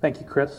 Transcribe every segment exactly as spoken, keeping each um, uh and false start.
Thank you, Chris.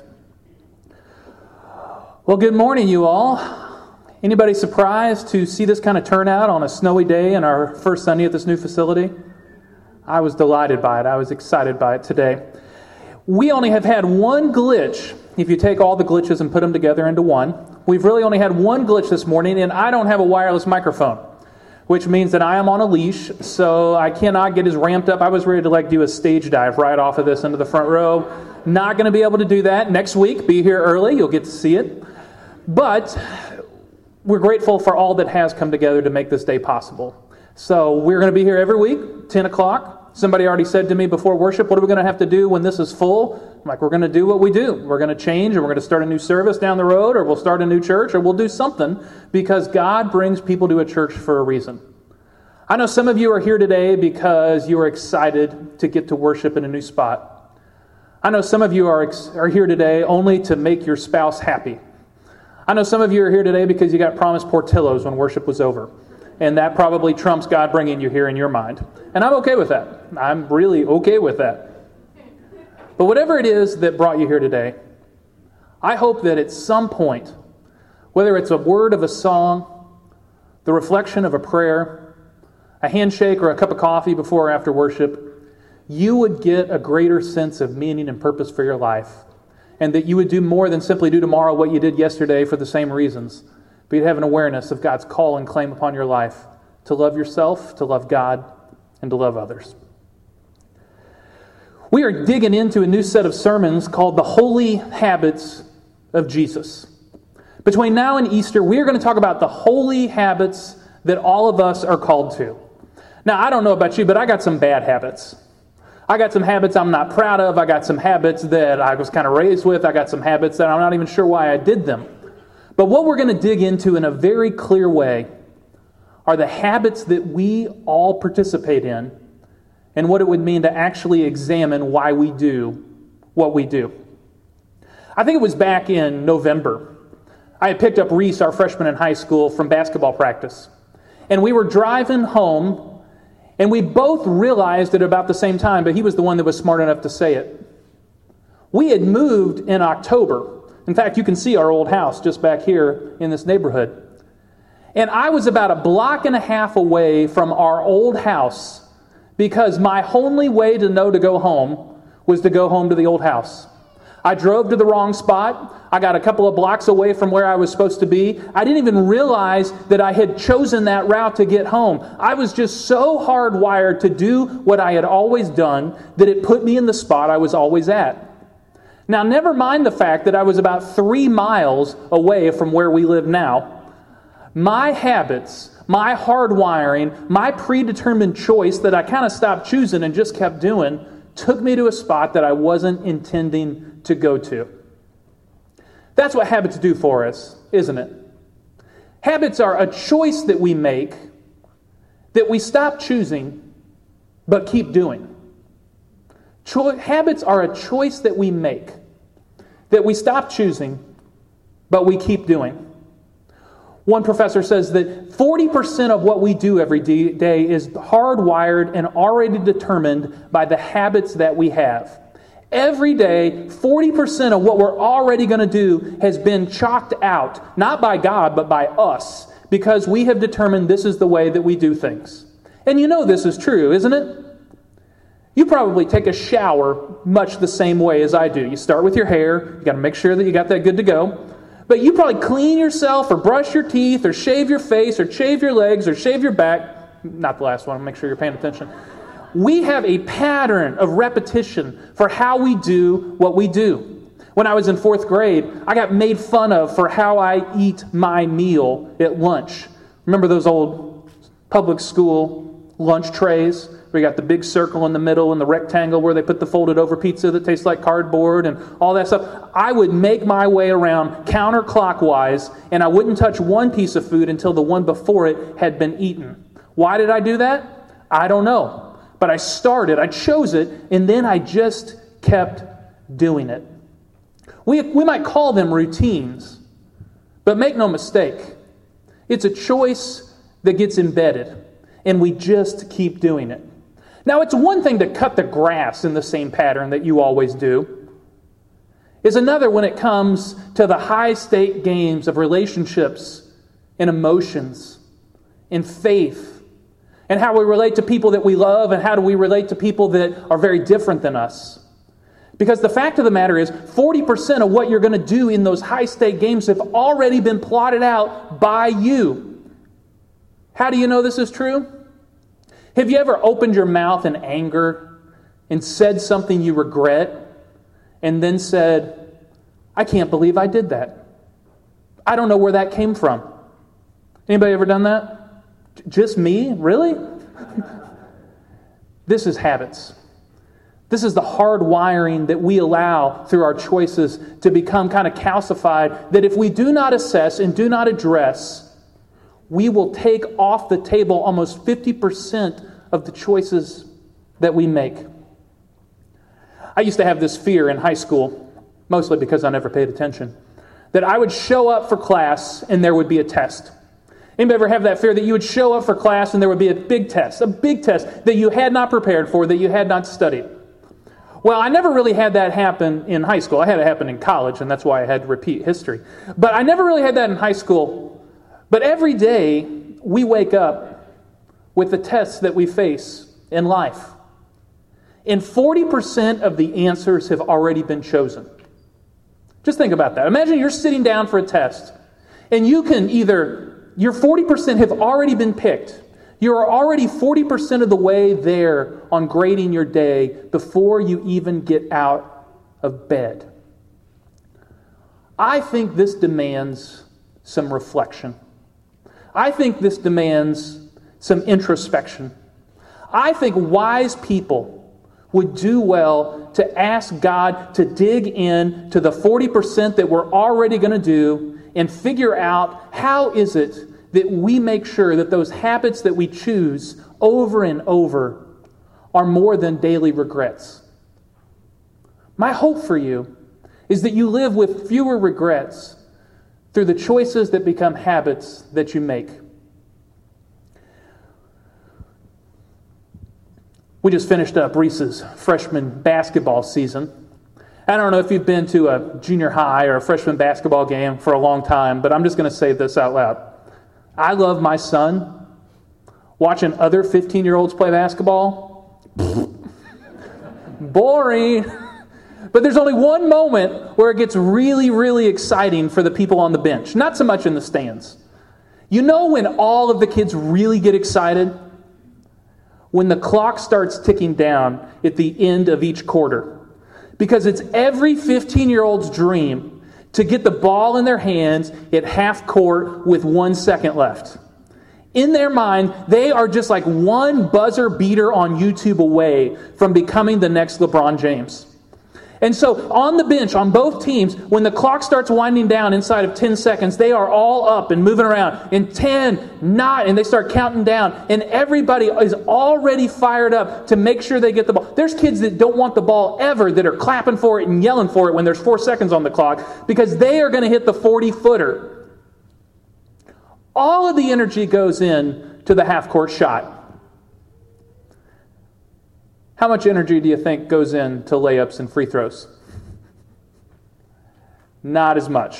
Well, good morning, you all. Anybody surprised to see this kind of turnout on a snowy day in our first Sunday at this new facility? I was delighted by it. I was excited by it today. We only have had one glitch. If you take all the glitches and put them together into one, we've really only had one glitch this morning, and I don't have a wireless microphone, which means that I am on a leash, so I cannot get as ramped up. I was ready to like do a stage dive right off of this into the front row. Not going to be able to do that. Next week, be here early. You'll get to see it. But we're grateful for all that has come together to make this day possible. So we're going to be here every week, ten o'clock. Somebody already said to me before worship, what are we going to have to do when this is full? I'm like, we're going to do what we do. We're going to change, and we're going to start a new service down the road, or we'll start a new church, or we'll do something, because God brings people to a church for a reason. I know some of you are here today because you are excited to get to worship in a new spot. I know some of you are, ex- are here today only to make your spouse happy. I know some of you are here today because you got promised Portillo's when worship was over. And that probably trumps God bringing you here in your mind. And I'm okay with that. I'm really okay with that. But whatever it is that brought you here today, I hope that at some point, whether it's a word of a song, the reflection of a prayer, a handshake, or a cup of coffee before or after worship, you would get a greater sense of meaning and purpose for your life. And that you would do more than simply do tomorrow what you did yesterday for the same reasons. But you'd have an awareness of God's call and claim upon your life to love yourself, to love God, and to love others. We are digging into a new set of sermons called The Holy Habits of Jesus. Between now and Easter, we are going to talk about the holy habits that all of us are called to. Now, I don't know about you, but I got some bad habits. I got some habits I'm not proud of. I got some habits that I was kind of raised with. I got some habits that I'm not even sure why I did them. But what we're going to dig into in a very clear way are the habits that we all participate in and what it would mean to actually examine why we do what we do. I think it was back in November. I had picked up Reese, our freshman in high school, from basketball practice. And we were driving home, and we both realized at about the same time, but he was the one that was smart enough to say it. We had moved in October. In fact, you can see our old house just back here in this neighborhood. And I was about a block and a half away from our old house because my only way to know to go home was to go home to the old house. I drove to the wrong spot. I got a couple of blocks away from where I was supposed to be. I didn't even realize that I had chosen that route to get home. I was just so hardwired to do what I had always done that it put me in the spot I was always at. Now, never mind the fact that I was about three miles away from where we live now. My habits, my hardwiring, my predetermined choice that I kind of stopped choosing and just kept doing took me to a spot that I wasn't intending to go to. That's what habits do for us, isn't it? Habits are a choice that we make that we stop choosing but keep doing. Cho- habits are a choice that we make, that we stop choosing, but we keep doing. One professor says that forty percent of what we do every day is hardwired and already determined by the habits that we have. Every day, forty percent of what we're already going to do has been chalked out, not by God, but by us, because we have determined this is the way that we do things. And you know this is true, isn't it? You probably take a shower much the same way as I do. You start with your hair. You got to make sure that you got that good to go. But you probably clean yourself or brush your teeth or shave your face or shave your legs or shave your back. Not the last one. Make sure you're paying attention. We have a pattern of repetition for how we do what we do. When I was in fourth grade, I got made fun of for how I eat my meal at lunch. Remember those old public school lunch trays? We got the big circle in the middle and the rectangle where they put the folded over pizza that tastes like cardboard and all that stuff. I would make my way around counterclockwise, and I wouldn't touch one piece of food until the one before it had been eaten. Why did I do that? I don't know. But I started, I chose it, and then I just kept doing it. We, we might call them routines, but make no mistake, it's a choice that gets embedded, and we just keep doing it. Now, it's one thing to cut the grass in the same pattern that you always do. is another when it comes to the high-stake games of relationships and emotions and faith and how we relate to people that we love and how do we relate to people that are very different than us. Because the fact of the matter is, forty percent of what you're going to do in those high-stake games have already been plotted out by you. How do you know this is true? Have you ever opened your mouth in anger and said something you regret and then said, I can't believe I did that. I don't know where that came from. Anybody ever done that? Just me? Really? This is habits. This is the hard wiring that we allow through our choices to become kind of calcified, that if we do not assess and do not address, we will take off the table almost fifty percent of the choices that we make. I used to have this fear in high school, mostly because I never paid attention, that I would show up for class and there would be a test. Anybody ever have that fear that you would show up for class and there would be a big test, a big test that you had not prepared for, that you had not studied? Well, I never really had that happen in high school. I had it happen in college, and that's why I had to repeat history. But I never really had that in high school. But every day, we wake up with the tests that we face in life. And forty percent of the answers have already been chosen. Just think about that. Imagine you're sitting down for a test, and you can either, your forty percent have already been picked. You are already forty percent of the way there on grading your day before you even get out of bed. I think this demands some reflection. I think this demands some introspection. I think wise people would do well to ask God to dig in to the forty percent that we're already going to do and figure out how is it that we make sure that those habits that we choose over and over are more than daily regrets. My hope for you is that you live with fewer regrets through the choices that become habits that you make. We just finished up Reese's freshman basketball season. I don't know if you've been to a junior high or a freshman basketball game for a long time, but I'm just going to say this out loud. I love my son. Watching other fifteen-year-olds play basketball, boring. But there's only one moment where it gets really, really exciting for the people on the bench. Not so much in the stands. You know when all of the kids really get excited? When the clock starts ticking down at the end of each quarter. Because it's every fifteen-year-old's dream to get the ball in their hands at half court with one second left. In their mind, they are just like one buzzer beater on YouTube away from becoming the next LeBron James. And so on the bench, on both teams, when the clock starts winding down inside of ten seconds, they are all up and moving around. In ten, nine, and they start counting down. And everybody is already fired up to make sure they get the ball. There's kids that don't want the ball ever that are clapping for it and yelling for it when there's four seconds on the clock because they are going to hit the forty-footer. All of the energy goes in to the half-court shot. How much energy do you think goes into layups and free throws? Not as much.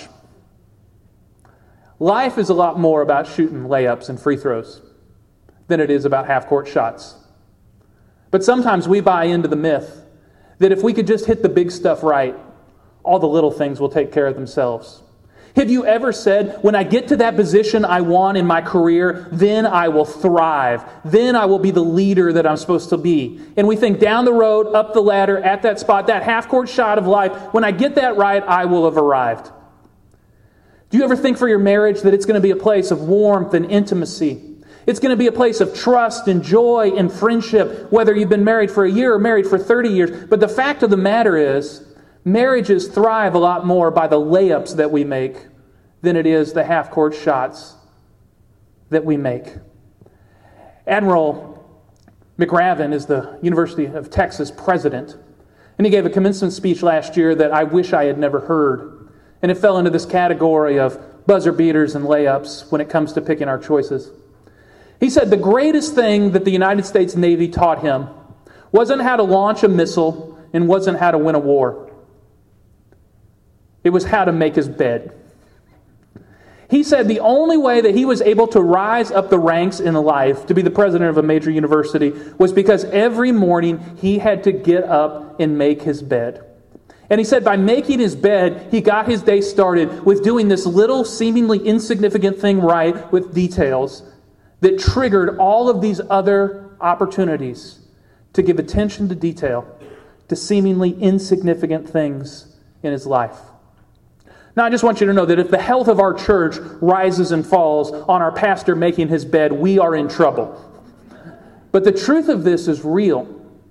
Life is a lot more about shooting layups and free throws than it is about half-court shots. But sometimes we buy into the myth that if we could just hit the big stuff right, all the little things will take care of themselves. Have you ever said, when I get to that position I want in my career, then I will thrive. Then I will be the leader that I'm supposed to be. And we think down the road, up the ladder, at that spot, that half-court shot of life, when I get that right, I will have arrived. Do you ever think for your marriage that it's going to be a place of warmth and intimacy? It's going to be a place of trust and joy and friendship, whether you've been married for a year or married for thirty years. But the fact of the matter is, marriages thrive a lot more by the layups that we make than it is the half-court shots that we make. Admiral McRaven is the University of Texas president, and he gave a commencement speech last year that I wish I had never heard. And it fell into this category of buzzer beaters and layups when it comes to picking our choices. He said the greatest thing that the United States Navy taught him wasn't how to launch a missile and wasn't how to win a war. It was how to make his bed. He said the only way that he was able to rise up the ranks in life to be the president of a major university was because every morning he had to get up and make his bed. And he said by making his bed, he got his day started with doing this little seemingly insignificant thing right with details that triggered all of these other opportunities to give attention to detail to seemingly insignificant things in his life. Now, I just want you to know that if the health of our church rises and falls on our pastor making his bed, we are in trouble. But the truth of this is real.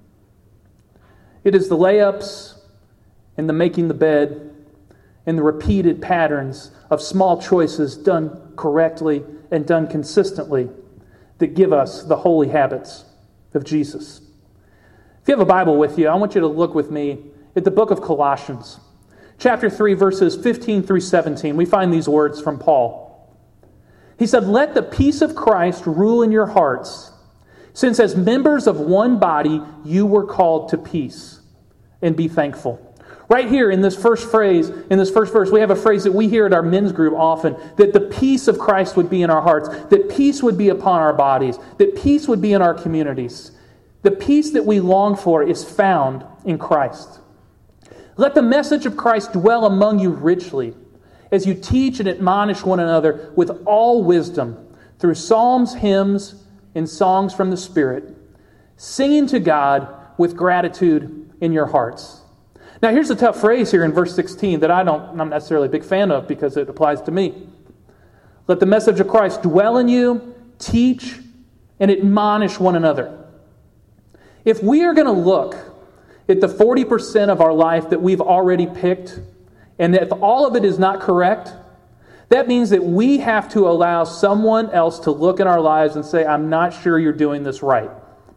It is the layups and the making the bed and the repeated patterns of small choices done correctly and done consistently that give us the holy habits of Jesus. If you have a Bible with you, I want you to look with me at the book of Colossians. Chapter three, verses fifteen through seventeen, we find these words from Paul. He said, "Let the peace of Christ rule in your hearts, since as members of one body you were called to peace, and be thankful." Right here in this first phrase, in this first verse, we have a phrase that we hear at our men's group often, that the peace of Christ would be in our hearts, that peace would be upon our bodies, that peace would be in our communities. The peace that we long for is found in Christ. Let the message of Christ dwell among you richly, as you teach and admonish one another with all wisdom, through psalms, hymns, and songs from the Spirit, singing to God with gratitude in your hearts. Now here's a tough phrase here in verse sixteen that I don't, I'm not necessarily a big fan of because it applies to me. Let the message of Christ dwell in you, teach, and admonish one another. If we are going to look at the forty percent of our life that we've already picked, and if all of it is not correct, that means that we have to allow someone else to look in our lives and say, I'm not sure you're doing this right.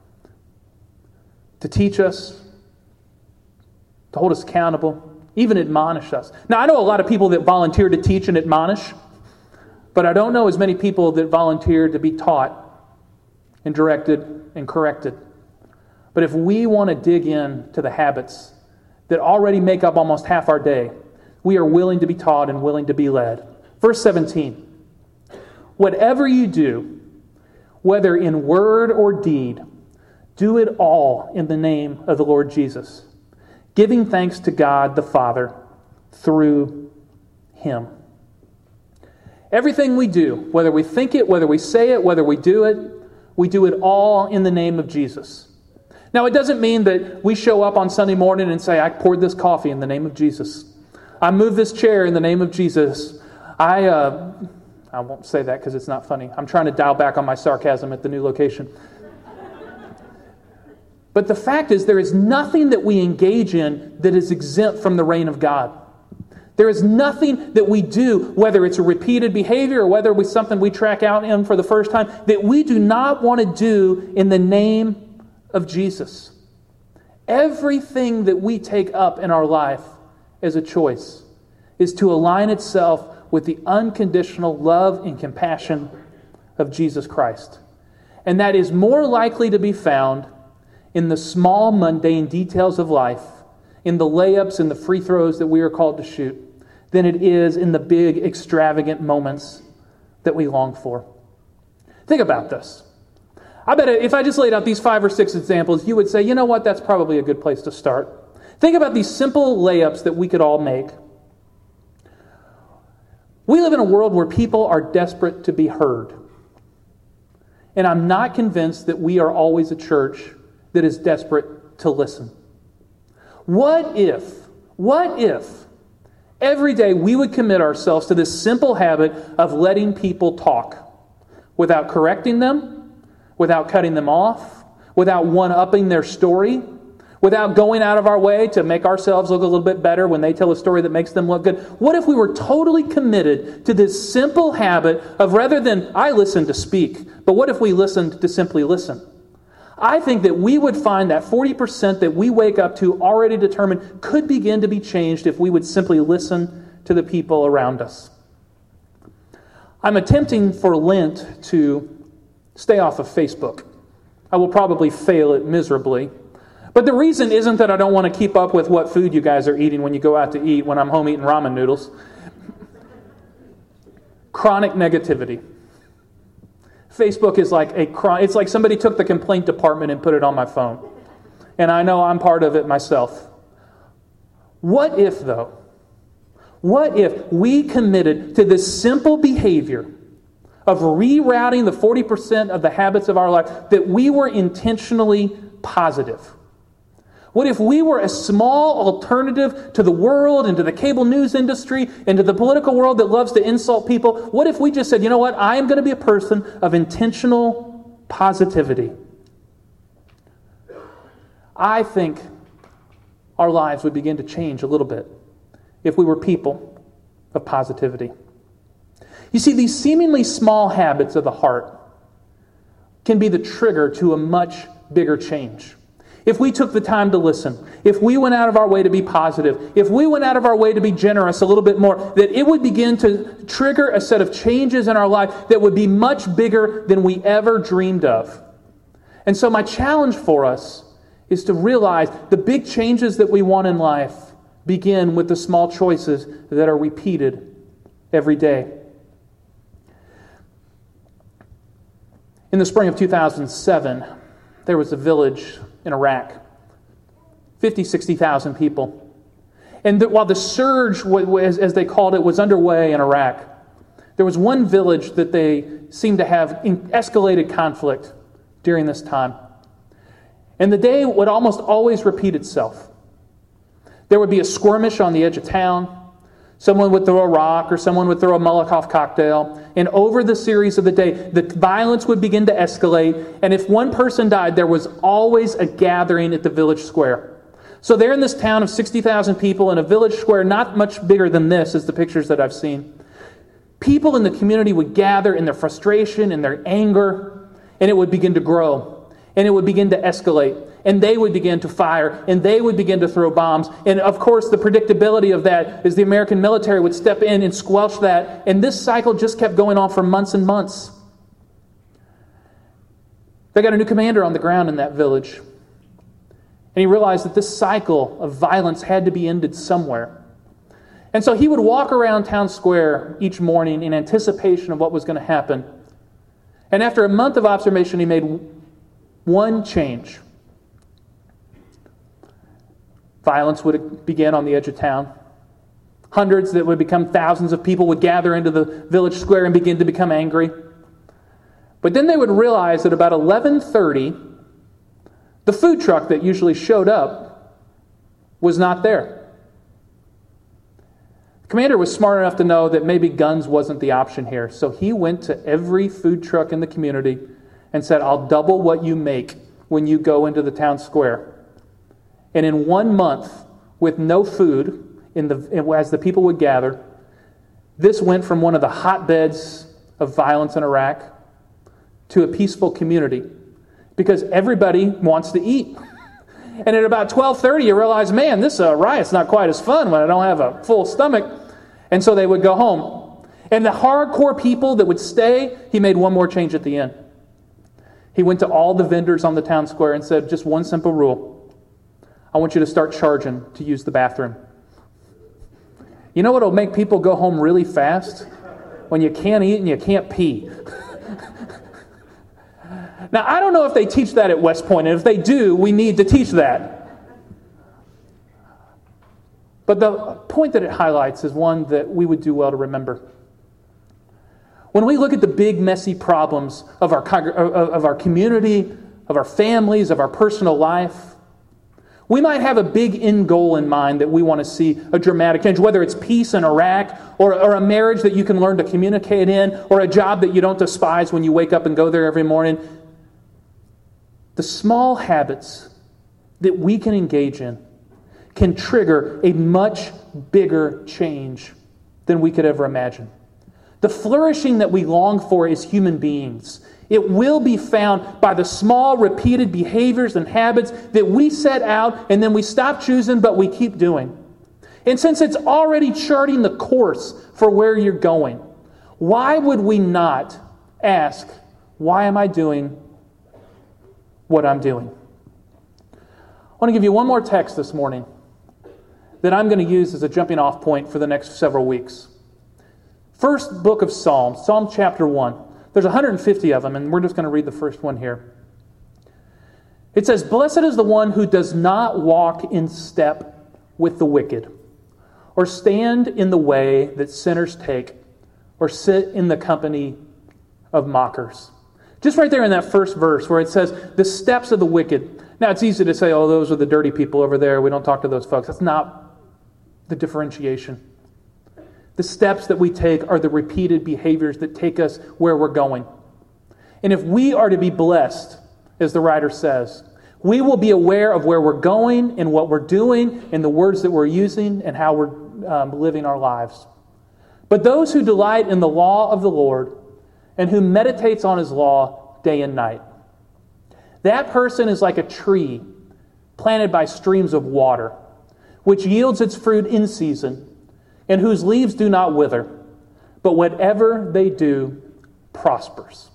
To teach us, to hold us accountable, even admonish us. Now, I know a lot of people that volunteer to teach and admonish, but I don't know as many people that volunteer to be taught and directed and corrected. But if we want to dig in to the habits that already make up almost half our day, we are willing to be taught and willing to be led. Verse seventeen, whatever you do, whether in word or deed, do it all in the name of the Lord Jesus, giving thanks to God the Father through Him. Everything we do, whether we think it, whether we say it, whether we do it, we do it all in the name of Jesus. Now, it doesn't mean that we show up on Sunday morning and say, I poured this coffee in the name of Jesus. I moved this chair in the name of Jesus. I uh, I won't say that because it's not funny. I'm trying to dial back on my sarcasm at the new location. But the fact is, there is nothing that we engage in that is exempt from the reign of God. There is nothing that we do, whether it's a repeated behavior or whether it's something we track out in for the first time, that we do not want to do in the name of Jesus. Everything that we take up in our life as a choice is to align itself with the unconditional love and compassion of Jesus Christ. And that is more likely to be found in the small, mundane details of life, in the layups and the free throws that we are called to shoot, than it is in the big, extravagant moments that we long for. Think about this. I bet if I just laid out these five or six examples, you would say, you know what, that's probably a good place to start. Think about these simple layups that we could all make. We live in a world where people are desperate to be heard. And I'm not convinced that we are always a church that is desperate to listen. What if, what if every day we would commit ourselves to this simple habit of letting people talk without correcting them, without cutting them off, without one-upping their story, without going out of our way to make ourselves look a little bit better when they tell a story that makes them look good? What if we were totally committed to this simple habit of, rather than I listen to speak, but what if we listened to simply listen? I think that we would find that forty percent that we wake up to already determined could begin to be changed if we would simply listen to the people around us. I'm attempting for Lent to stay off of Facebook. I will probably fail it miserably. But But the reason isn't that I don't want to keep up with what food you guys are eating when you go out to eat when I'm home eating ramen noodles. Chronic negativity. Facebook is like a chronic, it's like somebody took the complaint department and put it on my phone. And I know I'm part of it myself. What if, though, what if we committed to this simple behavior of rerouting the forty percent of the habits of our life, that we were intentionally positive? What if we were a small alternative to the world and to the cable news industry and to the political world that loves to insult people? What if we just said, you know what, I am going to be a person of intentional positivity? I think our lives would begin to change a little bit if we were people of positivity. You see, these seemingly small habits of the heart can be the trigger to a much bigger change. If we took the time to listen, if we went out of our way to be positive, if we went out of our way to be generous a little bit more, that it would begin to trigger a set of changes in our life that would be much bigger than we ever dreamed of. And so my challenge for us is to realize the big changes that we want in life begin with the small choices that are repeated every day. In the spring of two thousand seven, there was a village in Iraq, fifty, sixty thousand people. And while the surge, as they called it, was underway in Iraq, there was one village that they seemed to have escalated conflict during this time. And the day would almost always repeat itself. There would be a skirmish on the edge of town. Someone would throw a rock or someone would throw a Molotov cocktail. And over the series of the day, the violence would begin to escalate. And if one person died, there was always a gathering at the village square. So there in this town of sixty thousand people in a village square, not much bigger than this as the pictures that I've seen, people in the community would gather in their frustration and their anger, and it would begin to grow. And it would begin to escalate. And they would begin to fire. And they would begin to throw bombs. And of course, the predictability of that is the American military would step in and squelch that. And this cycle just kept going on for months and months. They got a new commander on the ground in that village. And he realized that this cycle of violence had to be ended somewhere. And so he would walk around town square each morning in anticipation of what was going to happen. And after a month of observation, he made one change. Violence would begin on the edge of town. Hundreds that would become thousands of people would gather into the village square and begin to become angry. But then they would realize that about eleven thirty, the food truck that usually showed up was not there. The commander was smart enough to know that maybe guns wasn't the option here. So he went to every food truck in the community and said, I'll double what you make when you go into the town square. And in one month, with no food, in the, as the people would gather, this went from one of the hotbeds of violence in Iraq to a peaceful community. Because everybody wants to eat. And at about twelve thirty, you realize, man, this uh, riot's not quite as fun when I don't have a full stomach. And so they would go home. And the hardcore people that would stay, he made one more change at the end. He went to all the vendors on the town square and said, just one simple rule. I want you to start charging to use the bathroom. You know what will make people go home really fast? When you can't eat and you can't pee. Now, I don't know if they teach that at West Point, and if they do, we need to teach that. But the point that it highlights is one that we would do well to remember. When we look at the big, messy problems of our, of our community, of our families, of our personal life, we might have a big end goal in mind that we want to see a dramatic change, whether it's peace in Iraq, or, or a marriage that you can learn to communicate in, or a job that you don't despise when you wake up and go there every morning. The small habits that we can engage in can trigger a much bigger change than we could ever imagine. The flourishing that we long for as human beings, it will be found by the small, repeated behaviors and habits that we set out and then we stop choosing, but we keep doing. And since it's already charting the course for where you're going, why would we not ask, why am I doing what I'm doing? want to give you one more text this morning that I'm going to use as a jumping off point for the next several weeks. First book of Psalms, Psalm chapter one. There's one hundred fifty of them, and we're just going to read the first one here. It says, "Blessed is the one who does not walk in step with the wicked, or stand in the way that sinners take, or sit in the company of mockers." Just right there in that first verse where it says, the steps of the wicked. Now, it's easy to say, oh, those are the dirty people over there. We don't talk to those folks. That's not the differentiation. The steps that we take are the repeated behaviors that take us where we're going. And if we are to be blessed, as the writer says, we will be aware of where we're going and what we're doing and the words that we're using and how we're um, living our lives. But those who delight in the law of the Lord and who meditates on his law day and night, that person is like a tree planted by streams of water, which yields its fruit in season, and whose leaves do not wither, but whatever they do prospers.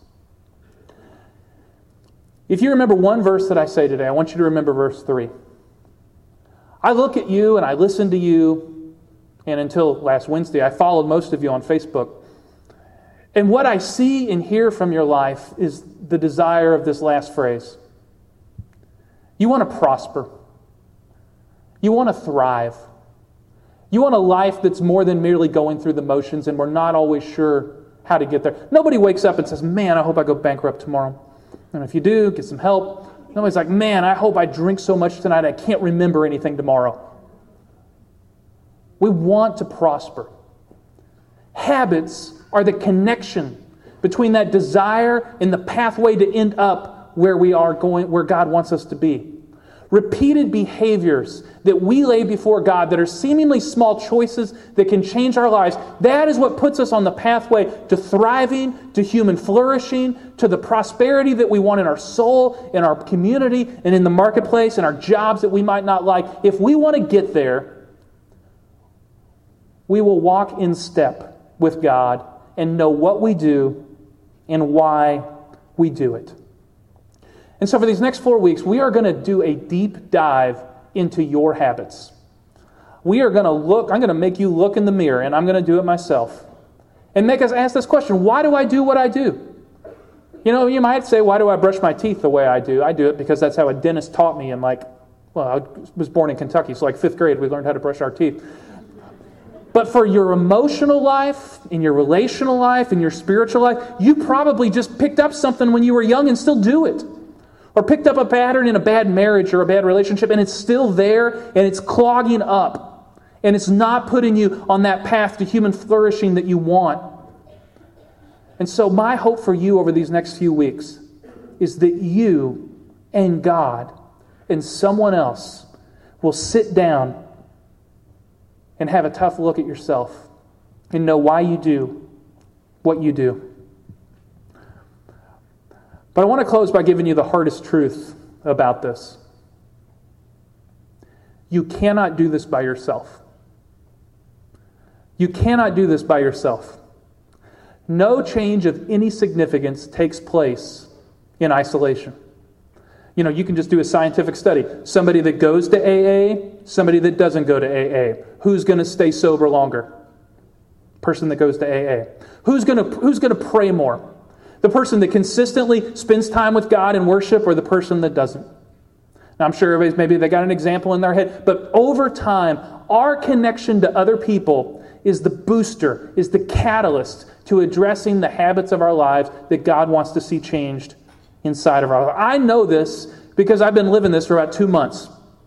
If you remember one verse that I say today, I want you to remember verse three. I look at you and I listen to you, and until last Wednesday, I followed most of you on Facebook. And what I see and hear from your life is the desire of this last phrase. You want to prosper. You want to thrive. You want a life that's more than merely going through the motions, and we're not always sure how to get there. Nobody wakes up and says, man, I hope I go bankrupt tomorrow. And if you do, get some help. Nobody's like, man, I hope I drink so much tonight I can't remember anything tomorrow. We want to prosper. Habits are the connection between that desire and the pathway to end up where we are going, where God wants us to be. Repeated behaviors that we lay before God that are seemingly small choices that can change our lives, that is what puts us on the pathway to thriving, to human flourishing, to the prosperity that we want in our soul, in our community, and in the marketplace, and our jobs that we might not like. If we want to get there, we will walk in step with God and know what we do and why we do it. And so for these next four weeks, we are going to do a deep dive into your habits. We are going to look, I'm going to make you look in the mirror, and I'm going to do it myself, and make us ask this question: why do I do what I do? You know, you might say, why do I brush my teeth the way I do? I do it because that's how a dentist taught me in like, well, I was born in Kentucky, so like fifth grade we learned how to brush our teeth. But for your emotional life, in your relational life, in your spiritual life, you probably just picked up something when you were young and still do it. Or picked up a pattern in a bad marriage or a bad relationship, and it's still there, and it's clogging up. And it's not putting you on that path to human flourishing that you want. And so my hope for you over these next few weeks is that you and God and someone else will sit down and have a tough look at yourself and know why you do what you do. But I want to close by giving you the hardest truth about this. You cannot do this by yourself. You cannot do this by yourself. No change of any significance takes place in isolation. You know, you can just do a scientific study. Somebody that goes to A A, somebody that doesn't go to A A. Who's going to stay sober longer? Person that goes to A A. Who's going to, who's going to pray more? The person that consistently spends time with God in worship, or the person that doesn't? Now, I'm sure everybody's, maybe they got an example in their head, but over time, our connection to other people is the booster, is the catalyst to addressing the habits of our lives that God wants to see changed inside of our lives. I know this because I've been living this for about two months.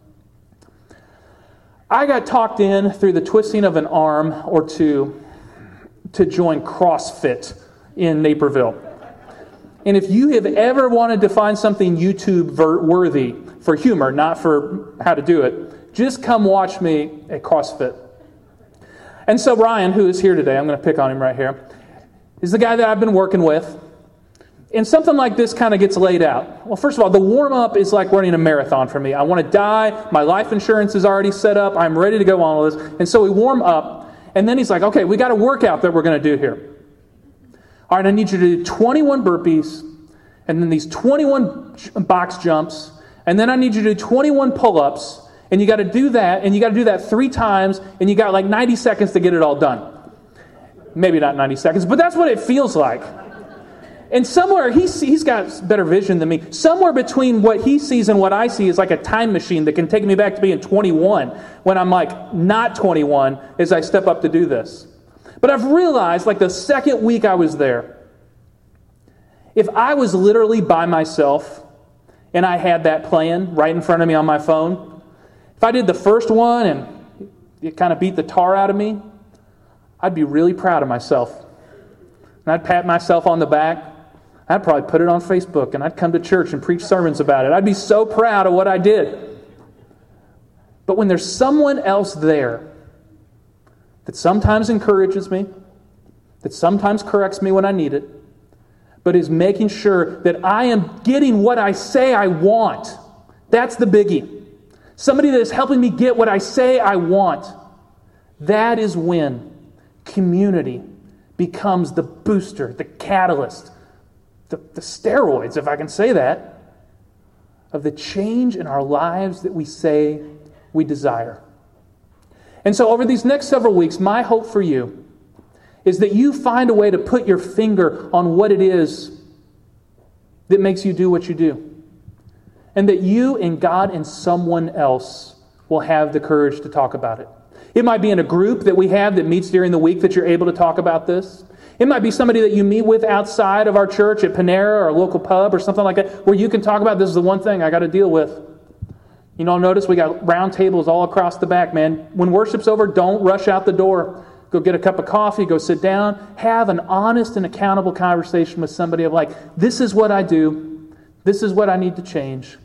I got talked in through the twisting of an arm or two to join CrossFit in Naperville. And if you have ever wanted to find something YouTube-worthy for humor, not for how to do it, just come watch me at CrossFit. And so Ryan, who is here today, I'm going to pick on him right here, is the guy that I've been working with. And something like this kind of gets laid out. Well, first of all, the warm-up is like running a marathon for me. I want to die. My life insurance is already set up. I'm ready to go on all this. And so we warm up. And then he's like, okay, we got a workout that we're going to do here. All right, I need you to do twenty-one burpees, and then these twenty-one box jumps, And then I need you to do twenty-one pull-ups, and you got to do that, and you got to do that three times, and you got like ninety seconds to get it all done. Maybe not ninety seconds, but that's what it feels like. And somewhere, he's, he's got better vision than me. Somewhere between what he sees and what I see is like a time machine that can take me back to being twenty-one when I'm like not twenty-one as I step up to do this. But I've realized, like the second week I was there, if I was literally by myself and I had that plan right in front of me on my phone, if I did the first one and it kind of beat the tar out of me, I'd be really proud of myself. And I'd pat myself on the back. I'd probably put it on Facebook, and I'd come to church and preach sermons about it. I'd be so proud of what I did. But when there's someone else there that sometimes encourages me, that sometimes corrects me when I need it, but is making sure that I am getting what I say I want, that's the biggie. Somebody that is helping me get what I say I want. That is when community becomes the booster, the catalyst, the, the steroids, if I can say that, of the change in our lives that we say we desire. And so over these next several weeks, my hope for you is that you find a way to put your finger on what it is that makes you do what you do. And that you and God and someone else will have the courage to talk about it. It might be in a group that we have that meets during the week that you're able to talk about this. It might be somebody that you meet with outside of our church at Panera or a local pub or something like that, where you can talk about, this is the one thing I got to deal with. You know, notice we got round tables all across the back, man. When worship's over, don't rush out the door. Go get a cup of coffee, go sit down, have an honest and accountable conversation with somebody of like, this is what I do, this is what I need to change.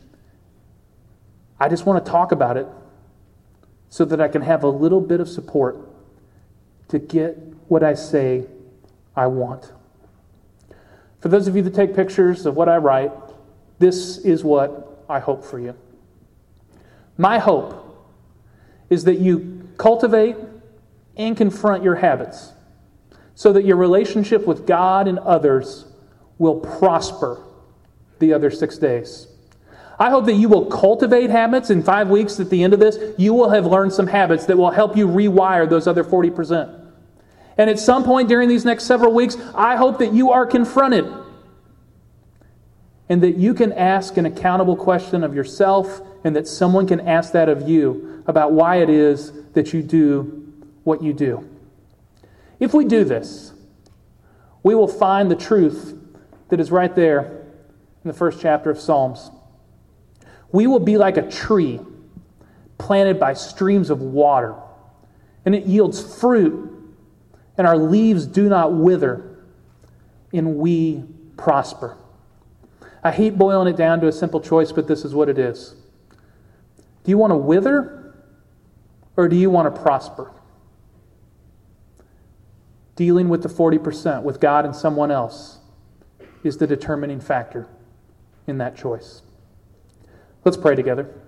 I just want to talk about it so that I can have a little bit of support to get what I say I want. For those of you that take pictures of what I write, this is what I hope for you. My hope is that you cultivate and confront your habits so that your relationship with God and others will prosper the other six days. I hope that you will cultivate habits. In five weeks at the end of this, you will have learned some habits that will help you rewire those other forty percent. And at some point during these next several weeks, I hope that you are confronted and that you can ask an accountable question of yourself and that someone can ask that of you about why it is that you do what you do. If we do this, we will find the truth that is right there in the first chapter of Psalms. We will be like a tree planted by streams of water, and it yields fruit, and our leaves do not wither, and we prosper. I hate boiling it down to a simple choice, but this is what it is. Do you want to wither, or do you want to prosper? Dealing with the forty percent with God and someone else is the determining factor in that choice. Let's pray together.